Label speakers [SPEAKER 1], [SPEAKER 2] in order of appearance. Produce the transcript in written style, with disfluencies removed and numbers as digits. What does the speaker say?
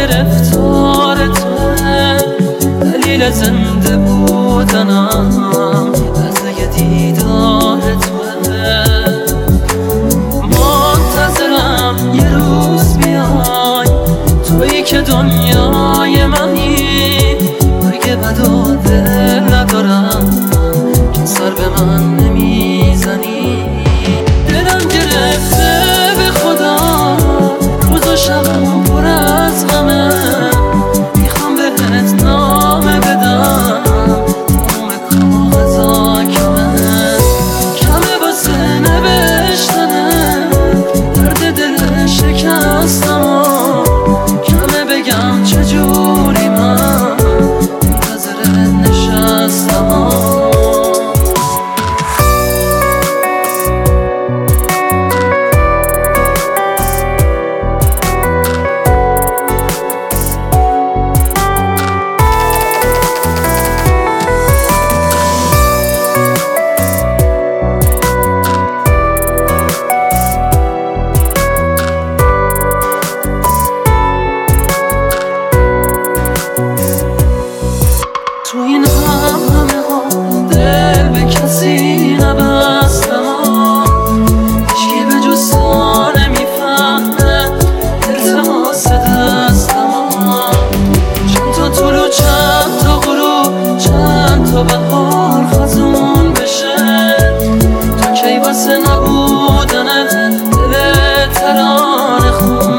[SPEAKER 1] گرفتار توه، دلیل زنده بودنم لحظه دیدار توه. منتظرم یه روز بیای، تویی که دنیای منی. برگ بد و دل ندارم که سر به من نمیزنی. دلم گرفته به خدا، روز و شبم پر از غمه. میخوام بهت نامه بدم، نام کاغذا کمه واسه نوشتنه. درد دل شکستم کمه بگم چجوری من منتظرت نشستم. تو این همه ها دل به کسی نبستم، هیچکی به جز تو نمیفهمه التماس دستم. چند تا طلوع چند تا غروب چند تا بهار خزون بشه، تو کی واسه نبودنت دل ترانه خون